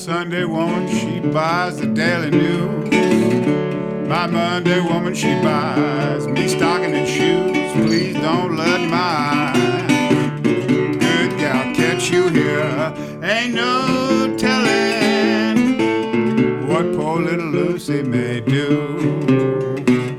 Sunday woman, she buys the Daily News. My Monday woman, she buys me stocking and shoes. Please don't let my good gal catch you here. Ain't no